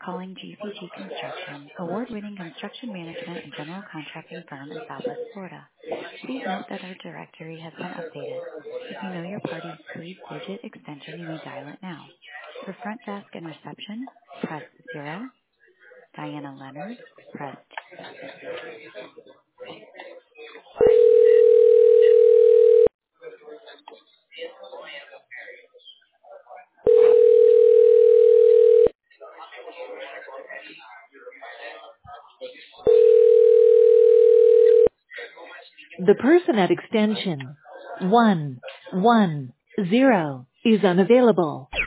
calling GCG Construction, award-winning construction management and general contracting firm in Southwest Florida. Please note that our directory has been updated. If you know your party's 3-digit extension, you may dial it now. For front desk and reception, press 0. Diana Leonard, press 2. The person at extension 110 is unavailable.